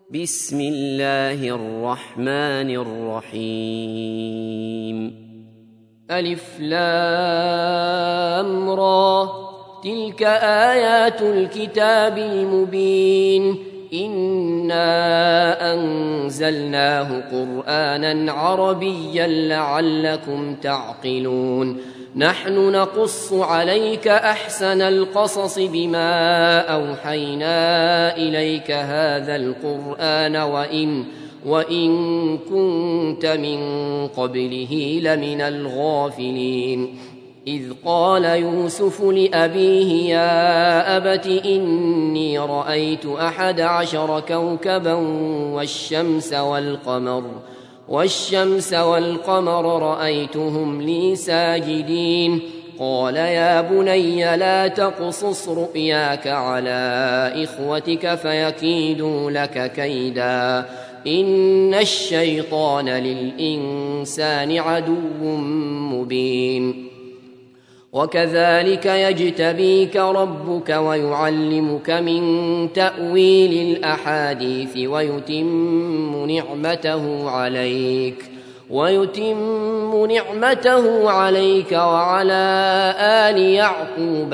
بسم الله الرحمن الرحيم. ألف لام را، تلك آيات الكتاب المبين. إنا أنزلناه قرآنا عربيا لعلكم تعقلون. نحن نقص عليك أحسن القصص بما أوحينا إليك هذا القرآن وإن كنت من قبله لمن الغافلين. إذ قال يوسف لأبيه يا أبت إني رأيت 11 كوكبا والشمس والقمر رأيتهم لي ساجدين. قال يا بني لا تقصص رؤياك على إخوتك فيكيدوا لك كيدا، إن الشيطان للإنسان عدو مبين. وكذلك يجتبيك ربك ويعلمك من تأويل الأحاديث ويتم نعمته عليك وعلى آل يعقوب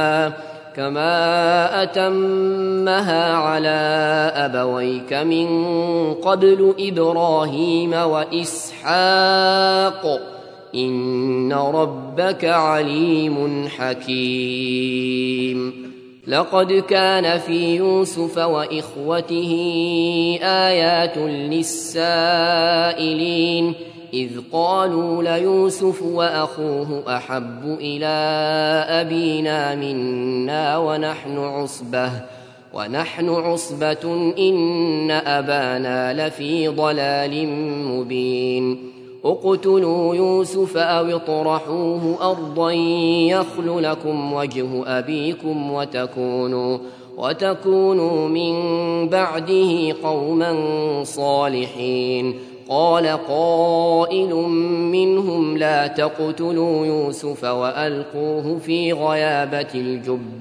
كما أتمها على أبويك من قبل إبراهيم وإسحاق، إن ربك عليم حكيم. لقد كان في يوسف وإخوته آيات للسائلين، إذ قالوا ليوسف وأخوه أحب إلى أبينا منا ونحن عصبة إن أبانا لفي ضلال مبين. اقتلوا يوسف أو اطرحوه أرضا يخل لكم وجه أبيكم وتكونوا من بعده قوما صالحين. قال قائل منهم لا تقتلوا يوسف وألقوه في غيابة الجب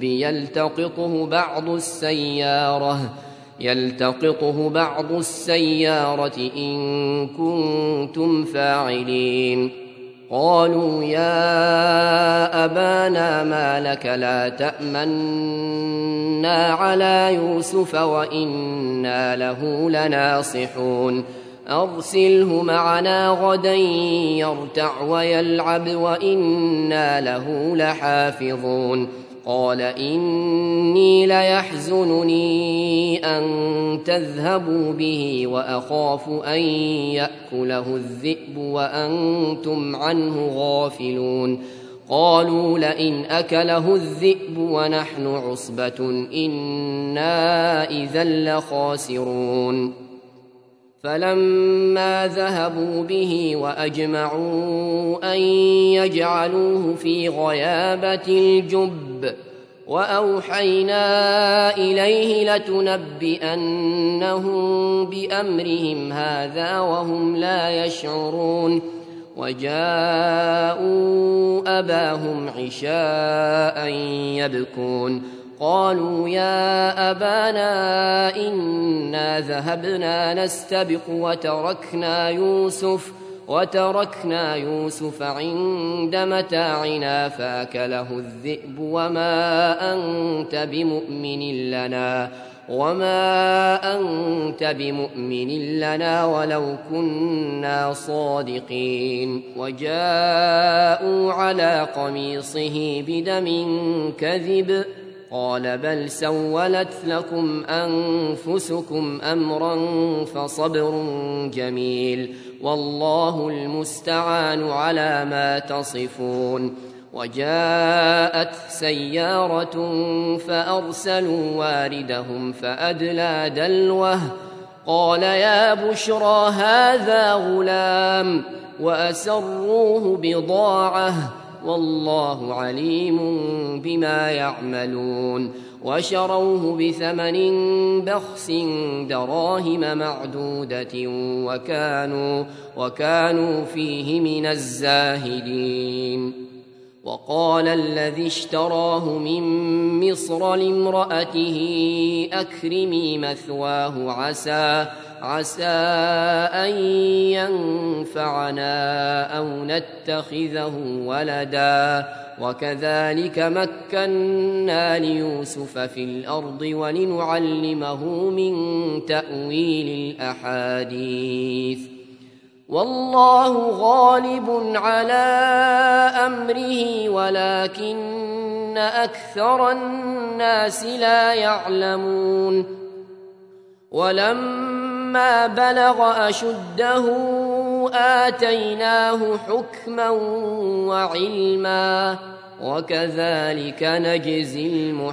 يلتقطه بعض السيارة إن كنتم فاعلين. قالوا يا أبانا ما لك لا تأمنا على يوسف وإنا له لناصحون. أرسله معنا غدا يرتع ويلعب وإنا له لحافظون. قال إني ليحزنني أن تذهبوا به وأخاف أن يأكله الذئب وأنتم عنه غافلون. قالوا لئن أكله الذئب ونحن عصبة إنا إذا لخاسرون. فلما ذهبوا به وأجمعوا أن يجعلوه في غيابة الجب وأوحينا إليه لتنبئنهم بأمرهم هذا وهم لا يشعرون. وجاءوا أباهم عشاء يبكون. قالوا يا أبانا إنا ذهبنا نستبق وتركنا يوسف عند متاعنا فأكله الذئب وما أنت بمؤمن لنا ولو كنا صادقين. وجاءوا على قميصه بدم كذب. قال بل سولت لكم أنفسكم أمرا فصبر جميل والله المستعان على ما تصفون. وجاءت سيارة فأرسلوا واردهم فأدلى دلوه. قال يا بشرى هذا غلام وأسروه بضاعة والله عليم بما يعملون. وشروه بثمن بخس دراهم معدودة وكانوا فيه من الزاهدين. وقال الذي اشتراه من مصر لامرأته أكرمي مثواه عسى أن ينفعنا أو نتخذه ولدا وكذلك مكنا ليوسف في الأرض ولنعلمه من تأويل الأحاديث والله غالب على أمره ولكن أكثر الناس لا يعلمون ولما بلغ أشده آتيناه حكما وعلما وكذلك نجزي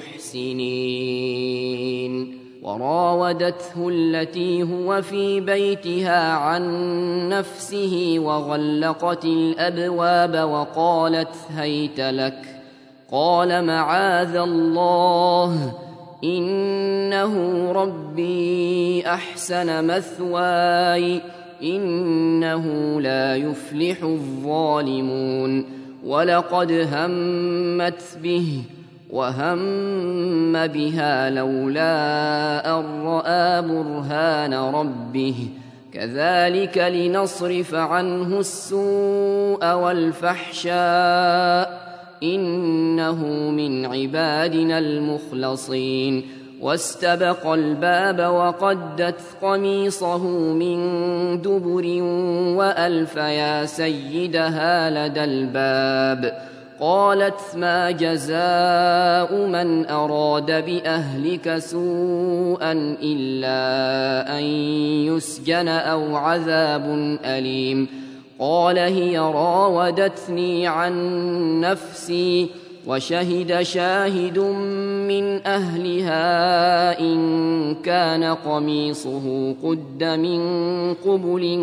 المحسنين وراودته التي هو في بيتها عن نفسه وغلقت الأبواب وقالت هيت لك قال معاذ الله إنه ربي أحسن مثواي إنه لا يفلح الظالمون ولقد همت به وهم بها لولا أن رأى برهان ربه كذلك لنصرف عنه السوء والفحشاء إنه من عبادنا المخلصين واستبق الباب وقدت قميصه من دبر وألف يا سيدها لدى الباب قالت ما جزاء من أراد بأهلك سوءا إلا أن يسجن أو عذاب أليم قال هي راودتني عن نفسي وشهد شاهد من أهلها إن كان قميصه قد من قبل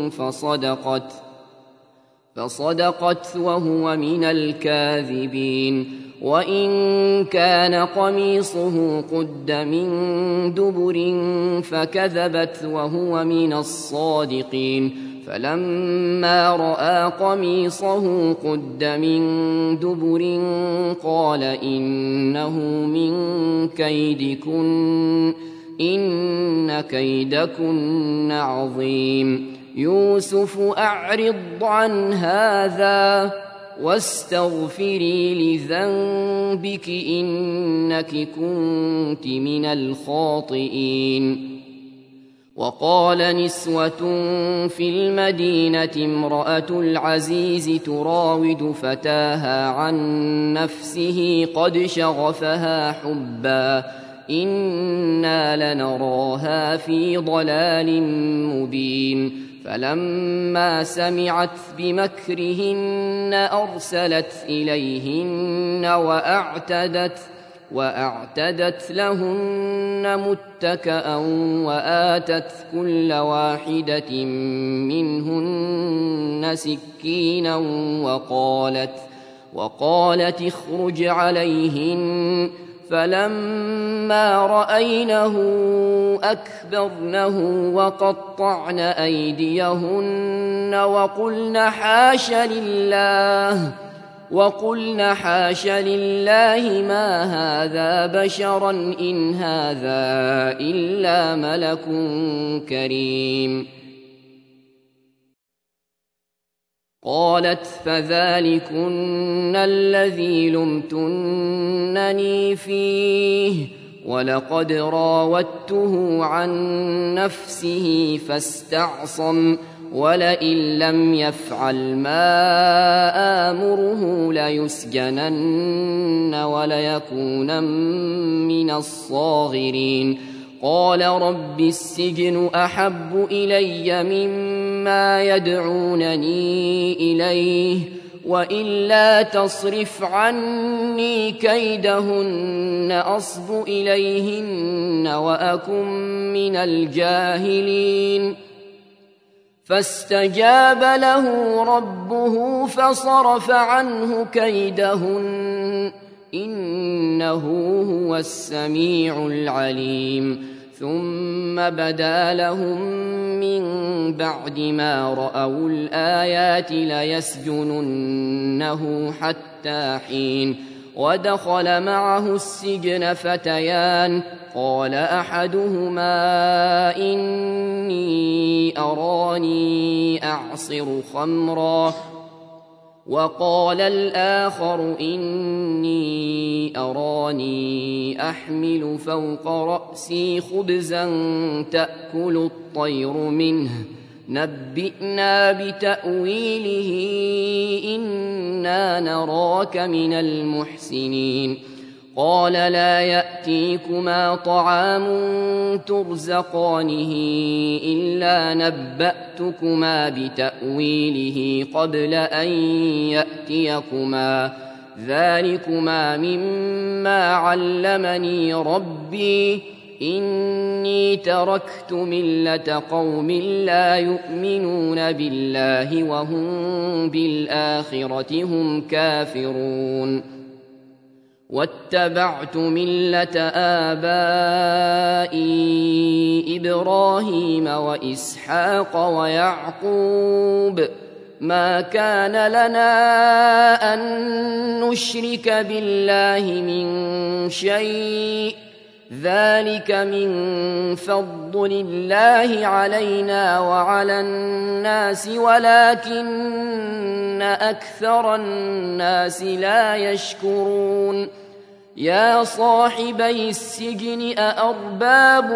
فصدقت وهو من الكاذبين وإن كان قميصه قد من دبر فكذبت وهو من الصادقين فلما رأى قميصه قد من دبر قال إنه من كيدكن إن كيدكن عظيم يوسف أعرض عن هذا واستغفري لذنبك إنك كنت من الخاطئين وقال نسوة في المدينة امرأة العزيز تراود فتاها عن نفسه قد شغفها حبا إنا لنراها في ضلال مبين فلما سمعت بمكرهن أرسلت إليهن وأعتدت لهن متكأ وآتت كل واحدة منهن سكينا وقالت اخرج عليهن فلما رأينه أكبرنه وقطعن أيديهن وقلن حاش لله ما هذا بشرا إن هذا إلا ملك كريم قالت فذلكن الذي لمتنني فيه ولقد راودته عن نفسه فاستعصم ولئن لم يفعل ما آمره ليسجنن وليكونن من الصاغرين قال رب السجن أحب إلي مما يدعونني إليه وإلا تصرف عني كيدهن أصب إليهن وأكن من الجاهلين فاستجاب له ربه فصرف عنه كيدهن إنه هو السميع العليم ثم بدا لهم من بعد ما رأوا الآيات ليسجننه حتى حين. ودخل معه السجن فتيان، قال أحدهما إني أراني أعصر خمرا، وقال الآخر إني أراني أحمل فوق رأسي خبزا تأكل الطير منه، نبئنا بتأويله إنا نراك من المحسنين. قال لا يأتيكما طعام ترزقانه إلا نبأتكما بتأويله قبل أن يأتيكما، ذلكما مما علمني ربي، إني تركت ملة قوم لا يؤمنون بالله وهم بالآخرة هم كافرون. واتبعت ملة آبائي إبراهيم وإسحاق ويعقوب، ما كان لنا أن نشرك بالله من شيء، ذلك من فضل الله علينا وعلى الناس ولكن أكثر الناس لا يشكرون. يا صاحبي السجن أأرباب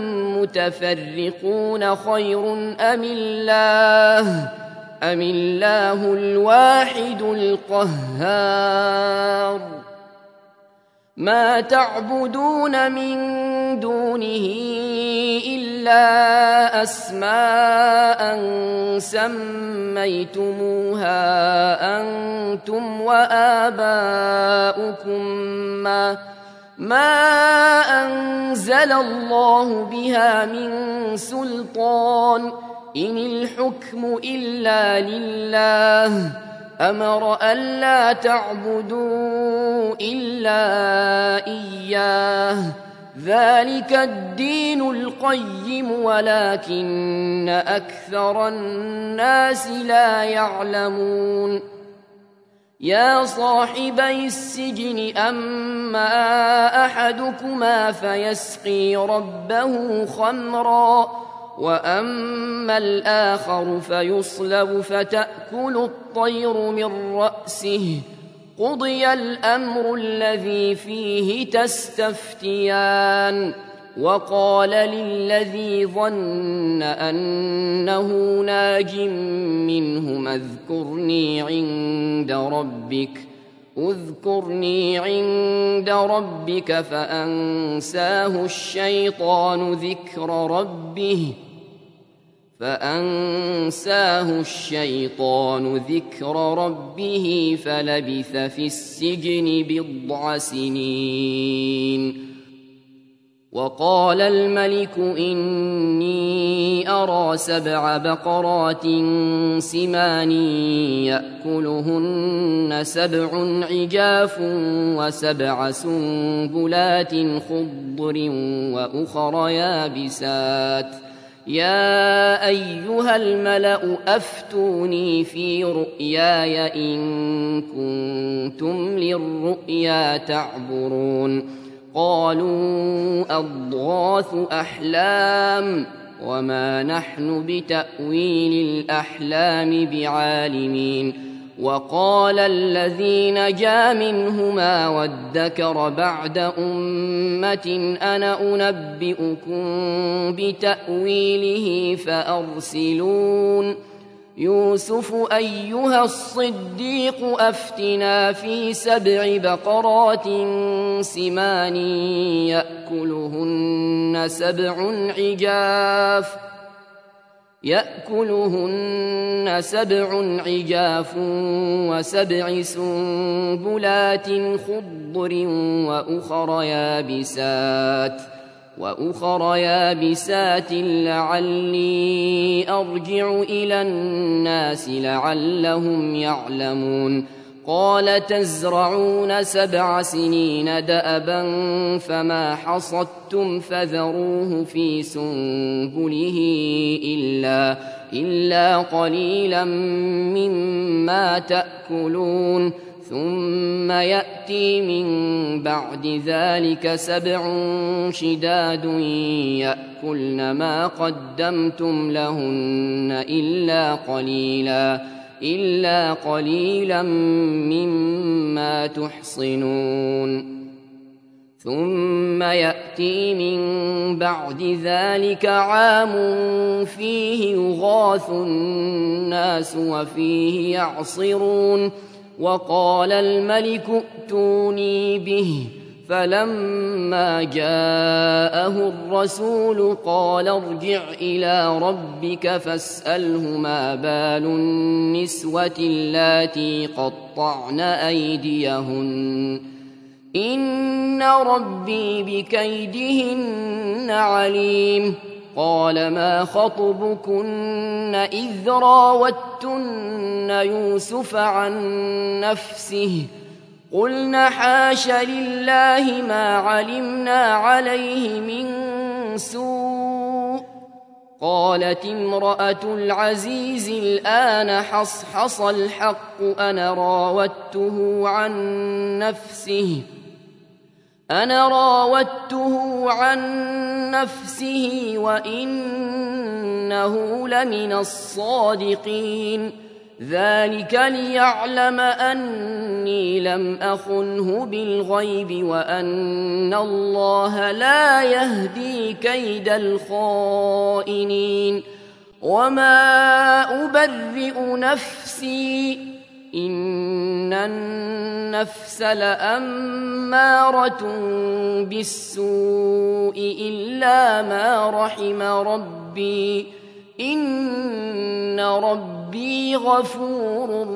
متفرقون خير أم الله الواحد القهار؟ ما تعبدون من دونه إلا أسماء سميتموها أنتم وآباؤكم ما أنزل الله بها من سلطان، إن الحكم إلا لله، أمر ألا تعبدوا إلا إياه، ذلك الدين القيم ولكن أكثر الناس لا يعلمون. يا صاحبي السجن أما أحدكما فيسقي ربه خمرا، وأما الآخر فيصلب فتأكل الطير من رأسه، قضي الأمر الذي فيه تستفتيان. وقال للذي ظن أنه ناج منهما اذكرني عند ربك فأنساه الشيطان ذكر ربه فلبث في السجن بضع سنين. وقال الملك إني أرى 7 بقرات سمان يأكلهن 7 عجاف و7 سنبلات خضر وأخر يابسات، يا أيها الملأ أفتوني في رؤياي إن كنتم للرؤيا تعبرون. قالوا أضغاث أحلام وما نحن بتأويل الأحلام بعالمين. وقال الذي نجا منهما وادكر بعد أمة أنا أنبئكم بتأويله فأرسلون. يوسف أيها الصديق أفتنا في 7 بقرات سمان يأكلهن 7 عجاف و7 سنبلات خضر وأخر يابسات لعلي أرجع إلى الناس لعلهم يعلمون. قال تزرعون 7 سنين دأبا فما حصدتم فذروه في سنبله إلا قليلا مما تأكلون ثم يأتي من بعد ذلك 7 شداد يأكلن ما قدمتم لهن إلا قليلا مما تحصنون ثم يأتي من بعد ذلك عام فيه يغاث الناس وفيه يعصرون وقال الملك ائتوني به فلما جاءه الرسول قال ارجع إلى ربك فاسأله ما بال النسوة اللاتي قطعن أيديهن إن ربي بكيدهن عليم قال ما خطبكن إذ راوتن يوسف عن نفسه قلنا حاش لله ما علمنا عليه من سوء قالت امرأة العزيز الآن حصحص الحق أنا راودته عن نفسه وإنه لمن الصادقين ذلك ليعلم أني لم أخنه بالغيب وأن الله لا يهدي كيد الخائنين وما أبرئ نفسي إن النفس لأمارة بالسوء إلا ما رحم ربي إن ربي غفور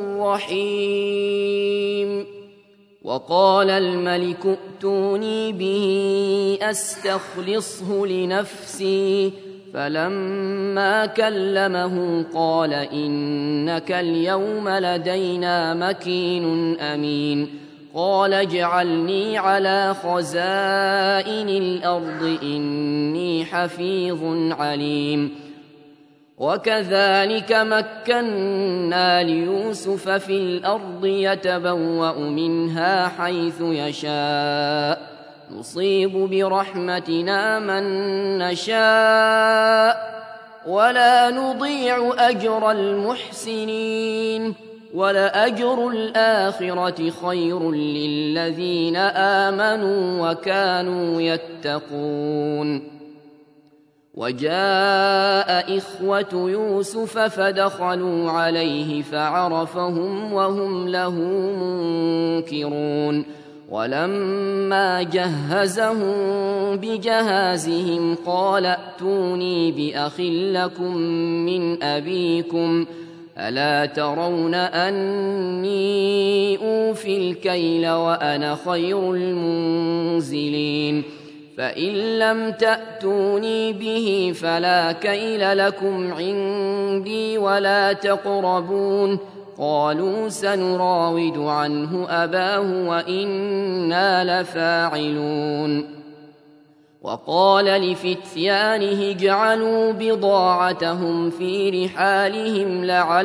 رحيم وقال الملك ائتوني به أستخلصه لنفسي فلما كلمه قال إنك اليوم لدينا مكين أمين قال اجعلني على خزائن الأرض إني حفيظ عليم وكذلك مكنا ليوسف في الأرض يتبوأ منها حيث يشاء نصيب برحمتنا من نشاء ولا نضيع أجر المحسنين ولأجر الآخرة خير للذين آمنوا وكانوا يتقون وجاء إخوة يوسف فدخلوا عليه فعرفهم وهم له منكرون ولما جهزهم بجهازهم قال ائتوني بأخ لكم من أبيكم ألا ترون أني أوفي الكيل وأنا خير المنزلين فإن لم تأتوني به فلا كيل لكم عندي ولا تقربون قالوا سنراود عنه أباه وإنا لفاعلون وقال لفتيانه اجعلوا بضاعتهم في رحالهم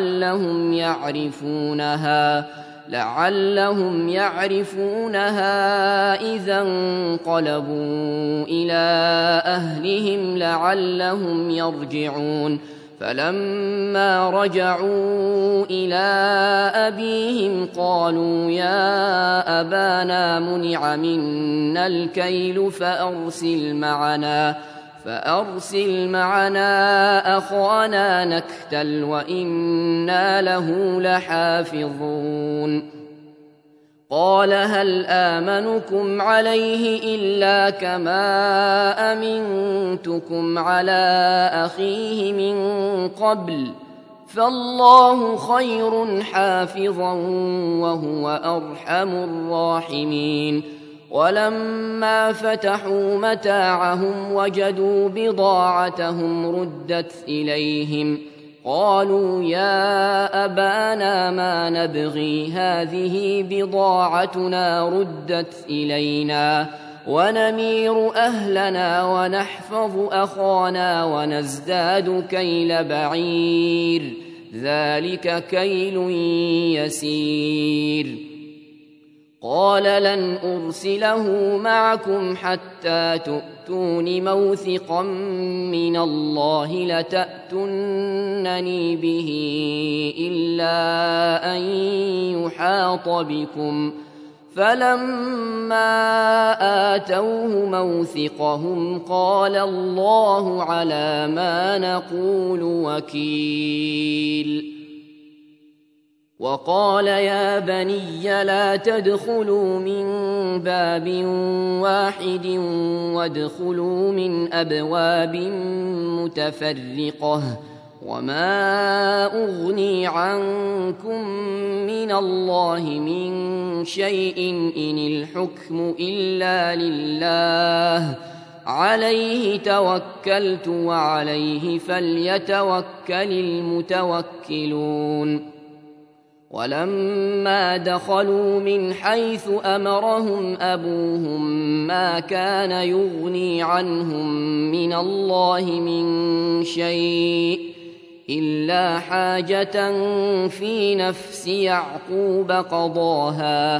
لعلهم يعرفونها إذا انقلبوا إلى أهلهم لعلهم يرجعون فلما رجعوا إلى أبيهم قالوا يا أبانا منع منا الكيل فأرسل معنا أخانا نكتل وإنا له لحافظون قال هل آمنكم عليه إلا كما أمنتكم على أخيه من قبل فالله خير حافظا وهو أرحم الراحمين ولما فتحوا متاعهم وجدوا بضاعتهم ردت إليهم قالوا يا أبانا ما نبغي هذه بضاعتنا ردت إلينا ونمير أهلنا ونحفظ أخانا ونزداد كيل بعير ذلك كيل يسير قال لن أرسله معكم حتى تؤتون موثقا من الله لتأتونني به إلا أن يحاط بكم فلما آتوه موثقهم قال الله على ما نقول وكيل وقال يا بني لا تدخلوا من باب واحد وادخلوا من أبواب متفرقة وما أغني عنكم من الله من شيء إن الحكم إلا لله عليه توكلت وعليه فليتوكل المتوكلون ولما دخلوا من حيث أمرهم أبوهم ما كان يغني عنهم من الله من شيء إلا حاجة في نفس يعقوب قضاها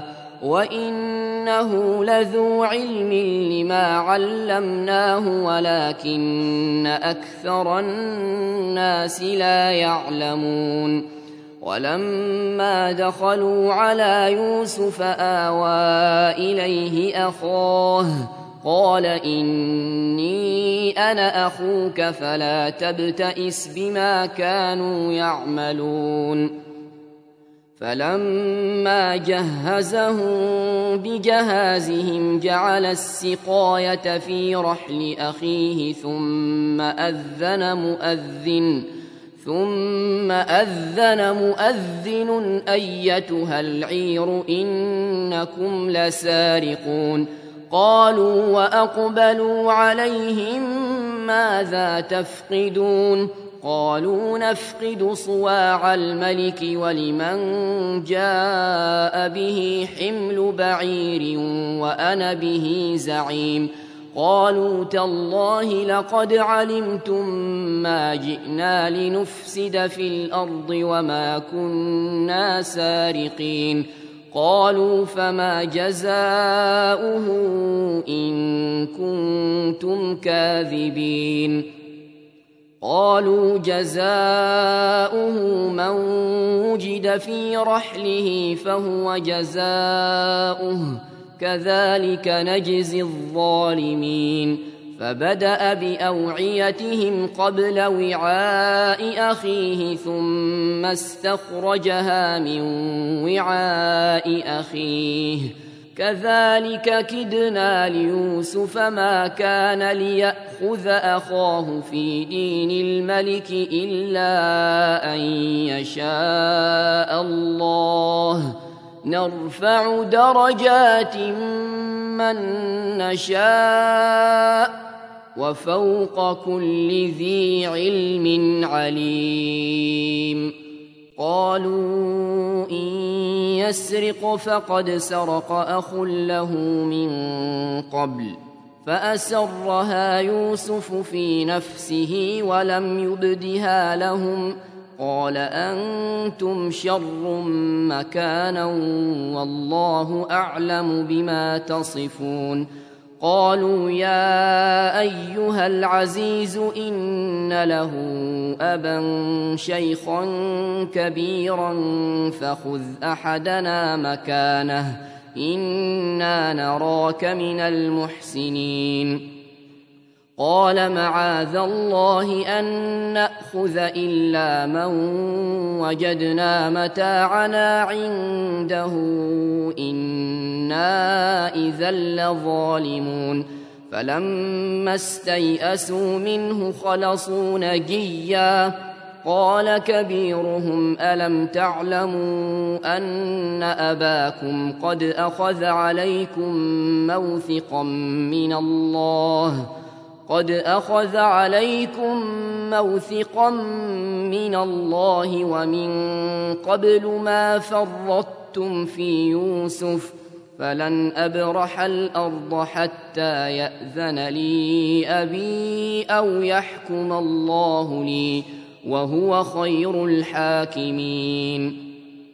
وإنه لذو علم لما علمناه ولكن أكثر الناس لا يعلمون ولما دخلوا على يوسف آوى إليه أخاه قال إني أنا أخوك فلا تبتئس بما كانوا يعملون فلما جهزهم بجهازهم جعل السقاية في رحل أخيه ثم أذن مؤذن أيتها العير إنكم لسارقون قالوا وأقبلوا عليهم ماذا تفقدون قالوا نفقد صواع الملك ولمن جاء به حمل بعير وأنا به زعيم قالوا تالله لقد علمتم ما جئنا لنفسد في الأرض وما كنا سارقين قالوا فما جزاؤه إن كنتم كاذبين قالوا جزاؤه من وجد في رحله فهو جزاؤه كذلك نجزي الظالمين فبدأ بأوعيتهم قبل وعاء أخيه ثم استخرجها من وعاء أخيه كذلك كدنا ليوسف ما كان ليأخذ أخاه في دين الملك إلا أن يشاء الله نرفع درجات من نشاء وفوق كل ذي علم عليم قالوا إن يسرق فقد سرق أخ له من قبل فأسرها يوسف في نفسه ولم يبدها لهم قال أنتم شر مكانا والله أعلم بما تصفون قالوا يا أيها العزيز إن له أبا شيخا كبيرا فخذ أحدنا مكانه إنا نراك من المحسنين قال معاذ الله أن نأخذ إلا من وجدنا متاعنا عنده إنا إذا لظالمون فلما استيئسوا منه خلصوا نجيا قال كبيرهم ألم تعلموا أن أباكم قد أخذ عليكم موثقا من الله قد أخذ عليكم موثقا من الله ومن قبل ما فرطتم في يوسف فلن أبرح الأرض حتى يأذن لي أبي أو يحكم الله لي وهو خير الحاكمين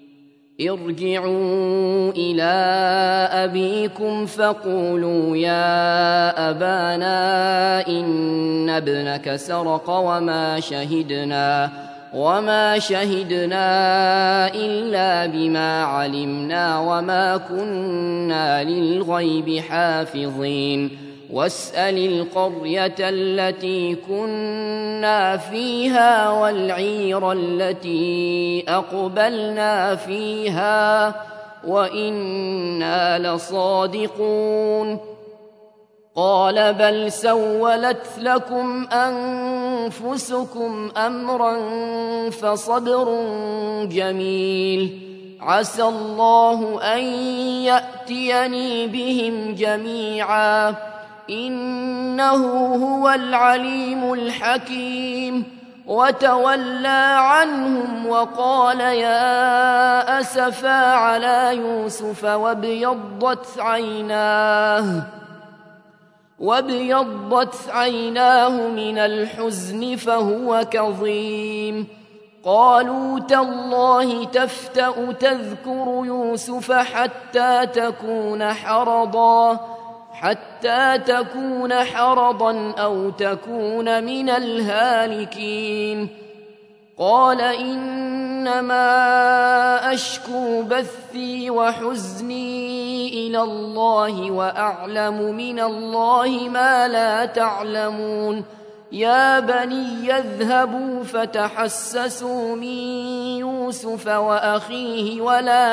ارجعوا إلى أبيكم فقولوا يا أبانا إن ابنك سرق وما شهدنا إلا بما علمنا وما كنا للغيب حافظين واسأل القرية التي كنا فيها والعير التي أقبلنا فيها وإنا لصادقون قال بل سولت لكم أنفسكم أمرا فصبر جميل عسى الله أن يأتيني بهم جميعا إنه هو العليم الحكيم وتولى عنهم وقال يا أسفا على يوسف وابيضت عيناه من الحزن فهو كظيم قالوا تالله تفتأ تذكر يوسف حتى تكون حرضا أو تكون من الهالكين قال إنما أشكو بثي وحزني إلى الله وأعلم من الله ما لا تعلمون يا بني اذهبوا فتحسسوا من يوسف وأخيه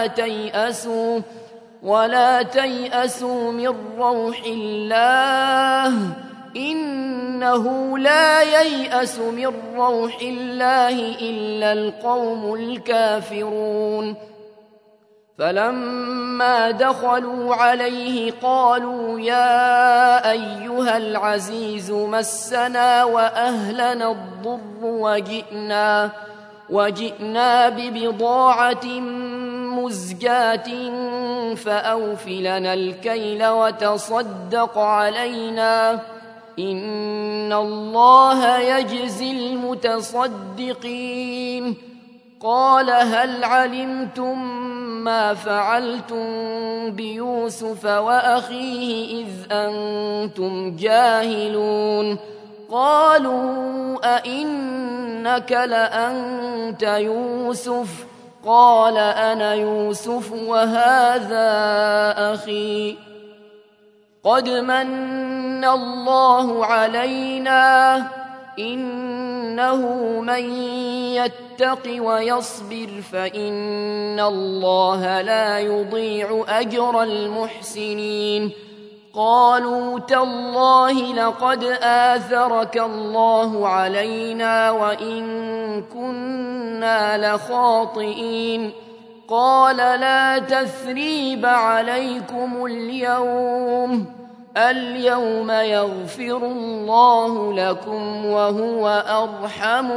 ولا تيأسوا من روح الله إنه لا ييأس من روح الله إلا القوم الكافرون فلما دخلوا عليه قالوا يا أيها العزيز مسنا وأهلنا الضر وجئنا ببضاعة مزجاة فأوف لنا الكيل وتصدق علينا إن الله يجزي المتصدقين قال هل علمتم ما فعلتم بيوسف وأخيه إذ أنتم جاهلون قالوا أئنك لأنت يوسف قال أنا يوسف وهذا أخي قد من الله علينا إنه من يتق ويصبر فإن الله لا يضيع أجر المحسنين قالوا تالله لقد آثرك الله علينا وإن كنا لخاطئين قال لا تثريب عليكم اليوم يغفر الله لكم وهو أرحم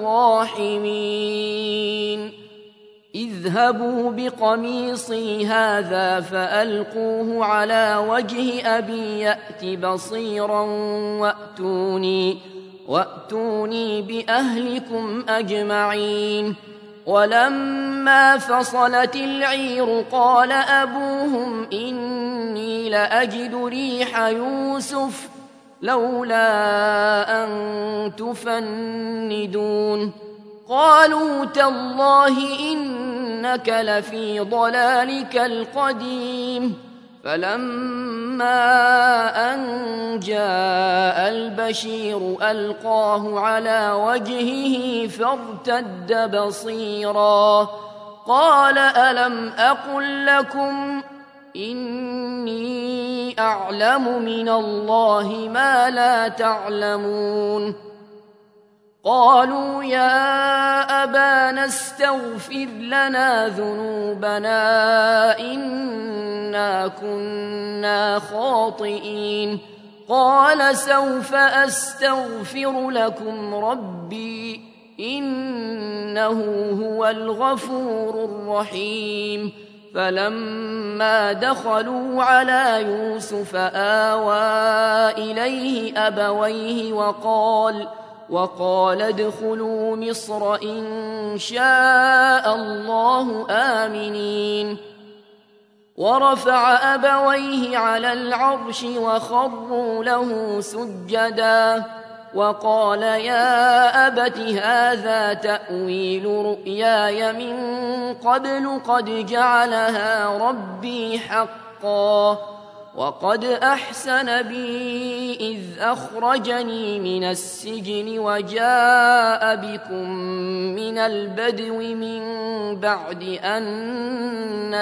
الراحمين اذهبوا بقميصي هذا فألقوه على وجه أبي يأت بصيرا وأتوني بأهلكم أجمعين ولما فصلت العير قال أبوهم إني لأجد ريح يوسف لولا أن تفندون قالوا تالله إنك لفي ضلالك القديم فلما أن جاء البشير ألقاه على وجهه فارتد بصيرا قال ألم أقل لكم إني أعلم من الله ما لا تعلمون قالوا يا أبانا استغفر لنا ذنوبنا إنا كنا خاطئين قال سوف أستغفر لكم ربي إنه هو الغفور الرحيم. فلما دخلوا على يوسف آوى إليه أبويه وقال ادخلوا مصر إن شاء الله آمنين. ورفع أبويه على العرش وخروا له سجدا وقال يا أبت هذا تأويل رؤياي من قبل قد جعلها ربي حقا وقد أحسن بي إذ أخرجني من السجن وجاء بكم من البدو من بعد أن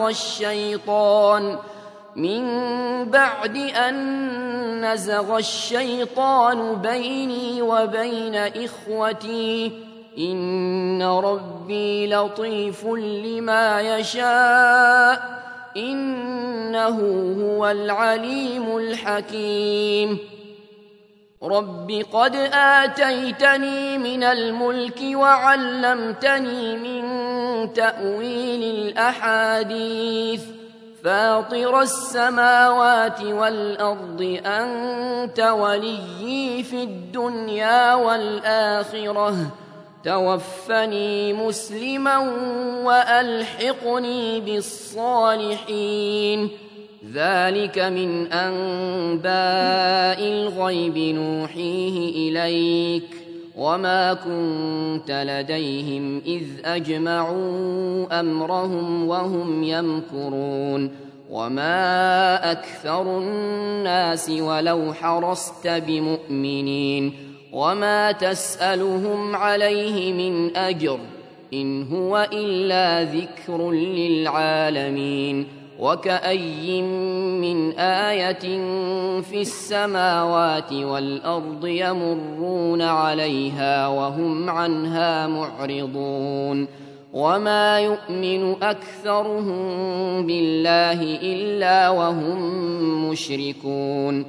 نزغ الشيطان بيني وبين إخوتي إن ربي لطيف لما يشاء إنه هو العليم الحكيم. رب قد آتيتني من الملك وعلمتني من تأويل الأحاديث فاطر السماوات والأرض أنت وليي في الدنيا والآخرة توفني مسلما وألحقني بالصالحين. ذلك من أنباء الغيب نوحيه إليك وما كنت لديهم إذ أجمعوا أمرهم وهم يمكرون. وما أكثر الناس ولو حرصت بمؤمنين وما تسألهم عليه من أجر إن هو إلا ذكر للعالمين. وكأي من آية في السماوات والأرض يمرون عليها وهم عنها معرضون. وما يؤمن أكثرهم بالله إلا وهم مشركون.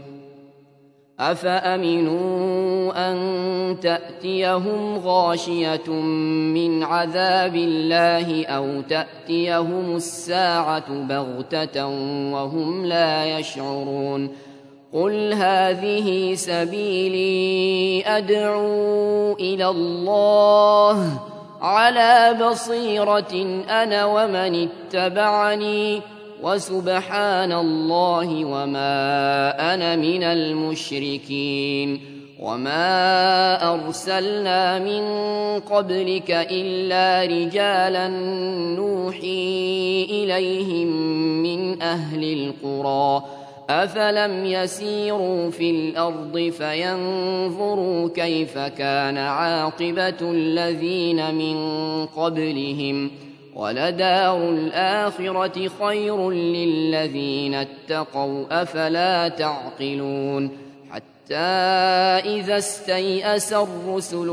أفأمنوا أن تأتيهم غاشية من عذاب الله أو تأتيهم الساعة بغتة وهم لا يشعرون. قل هذه سبيلي أدعو إلى الله على بصيرة أنا ومن اتبعني وسبحان الله وما أنا من المشركين. وما أرسلنا من قبلك إلا رجالا نوحي إليهم من أهل القرى أفلم يسيروا في الأرض فينظروا كيف كان عاقبة الذين من قبلهم ولدار الآخرة خير للذين اتقوا أفلا تعقلون. حتى إذا استيأس الرسل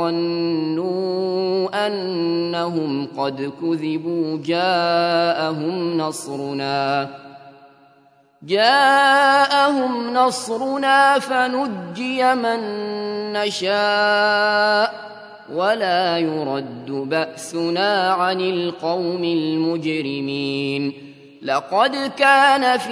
وظنوا أنهم قد كذبوا جاءهم نصرنا فنجي من نشاء ولا يرد بأسنا عن القوم المجرمين. لقد كان في